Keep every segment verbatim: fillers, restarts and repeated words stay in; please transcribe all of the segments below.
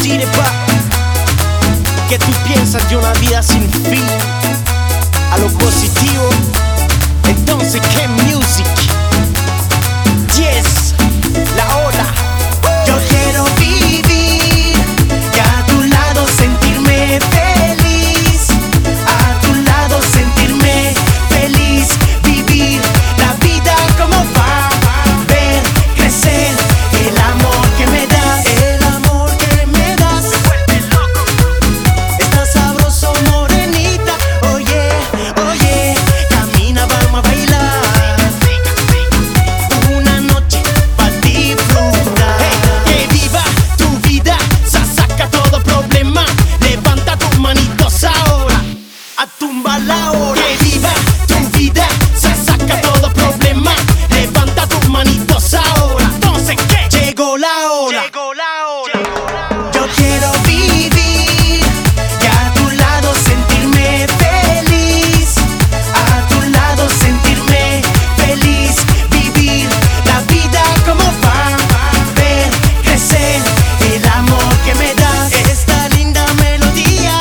decide, pa, ¿qué tú piensas de una vida sin fin? A lo positivo, entonces ¿qué music? Yes, la ola. Yo quiero vivir y a tu lado sentirme feliz, a tu lado sentirme feliz, vivir la vida como va, ver crecer el amor que me das, el amor que me das. Me vuelve loco. Estás sabroso, morenita, oye, oye, camina, vamos a bailar. Una noche pa' disfrutar. Hey, que viva tu vida, sa- saca todo problema. Levanta tus manitos ahora, a tumba la hora. Que viva tu vida, sa- saca todo problema. Levanta tus manitos ahora. Entonces, ¿qué? Llegó la hora. Llegó la hora. Yo quiero vivir y a tu lado sentirme feliz, a tu lado sentirme feliz, vivir la vida como va, ver crecer el amor que me das. Esta linda melodía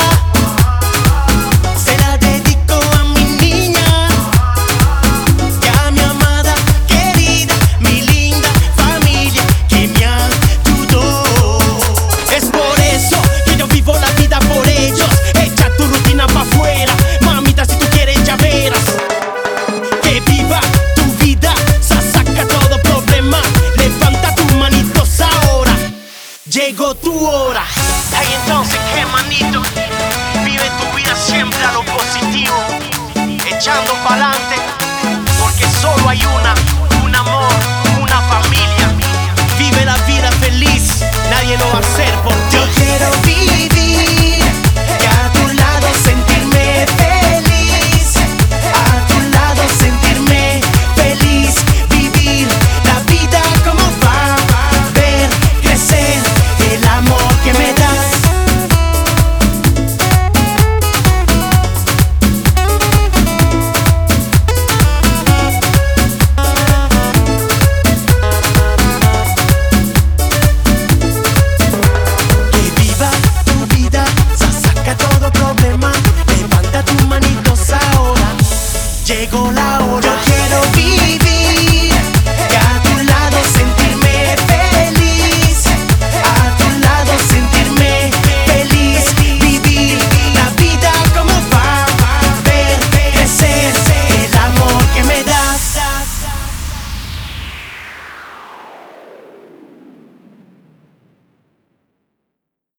se la dedico a mi niña y a mi amada querida, mi linda familia que me ayudó. Es por eso que yo vivo la vida por ellos. Echa tu rutina pa' afuera, mamita, si tú quieres ya verás. Que viva tu vida, sa- saca todo problema. Levanta tus manitos ahora, llegó tu hora. Ay, entonces, ¿qué, manito? Vive tu vida siempre a lo positivo, echando pa'lante, porque solo hay una, un amor, una familia. Vive la vida feliz, nadie lo va a hacer por ti. Yo quiero vivir y a tu lado sentirme feliz, a tu lado sentirme feliz, vivir la vida como va, ver crecer el amor que me das. Que viva tu vida, sa- saca todo problema, levanta tus manitos ahora, llegó la